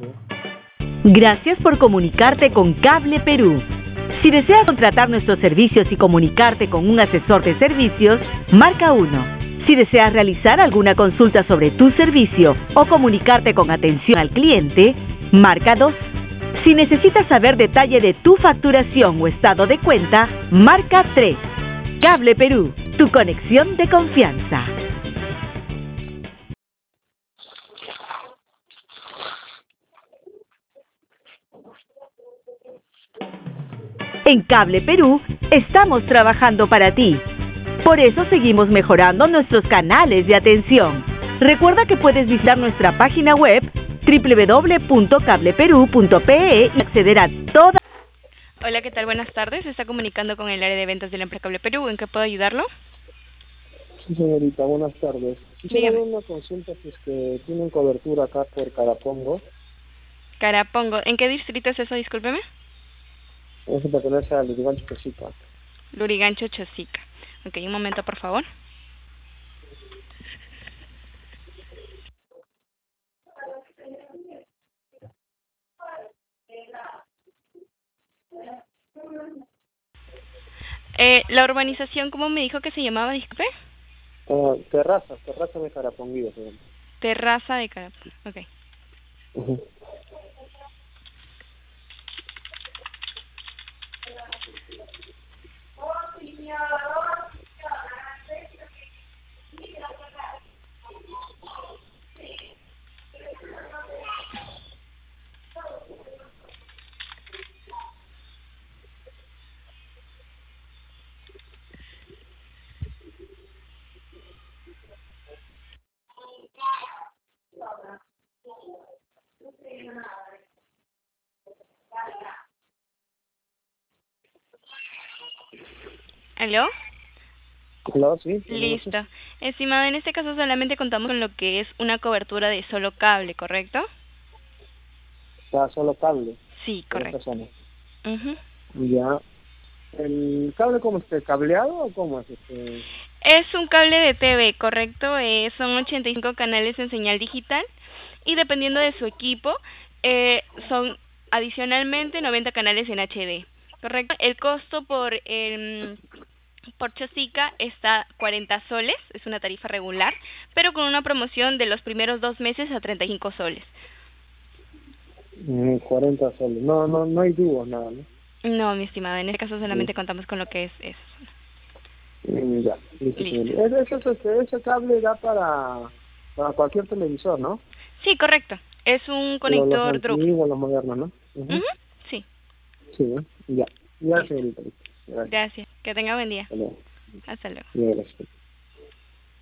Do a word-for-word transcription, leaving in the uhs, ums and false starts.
tardes. Gracias por comunicarte con Cable Perú. Si deseas contratar nuestros servicios y comunicarte con un asesor de servicios, marca uno. Si deseas realizar alguna consulta sobre tu servicio o comunicarte con atención al cliente, marca dos. Si necesitas saber detalle de tu facturación o estado de cuenta, marca tres. Cable Perú, tu conexión de confianza. En Cable Perú estamos trabajando para ti. Por eso seguimos mejorando nuestros canales de atención. Recuerda que puedes visitar nuestra página web doble u doble u doble u punto cable perú punto pe e y acceder a toda... Hola, ¿qué tal? Buenas tardes. Se está comunicando con el área de ventas de la empresa Cable Perú. ¿En qué puedo ayudarlo? Sí, señorita, buenas tardes. Quisiera dar una consulta si es que tienen cobertura acá por Carapongo. Carapongo. ¿En qué distrito es eso? Discúlpeme. Eso pertenece a Lurigancho, Chosica. Lurigancho, Chosica. Ok, un momento, por favor. Eh, la urbanización, ¿cómo me dijo que se llamaba? Disculpe. Uh, terraza, terraza de Caraponguillo, señor. Terraza de Carapongo. Ok. Uh-huh. ¿Aló? ¿Aló? Sí. Listo. Estimado, en este caso solamente contamos con lo que es una cobertura de solo cable, ¿correcto? Está solo cable. Sí, correcto. Uh-huh. Ya. ¿El cable cómo es? ¿Cableado o cómo es? Este... Es un cable de T V, ¿correcto? Eh, son ochenta y cinco canales en señal digital y dependiendo de su equipo, eh, son adicionalmente noventa canales en H D, ¿correcto? El costo por el... por Chosica está cuarenta soles, es una tarifa regular, pero con una promoción de los primeros dos meses a treinta y cinco soles. Mm, cuarenta soles. No, no, no hay dúos, nada, ¿no? No, mi estimado, en este caso solamente Sí. contamos con lo que es eso. Mm, ya, listo. Listo. Ese, ese, ese, ese cable da para, para cualquier televisor, ¿no? Sí, correcto. Es un Los, los conector Drup. antiguos, los modernos, ¿no? Uh-huh. Uh-huh. Sí. Sí, ¿no? Ya. Ya, Listo. señorita. Gracias. Gracias. Que tenga buen día. Hasta luego. Hasta luego. Gracias.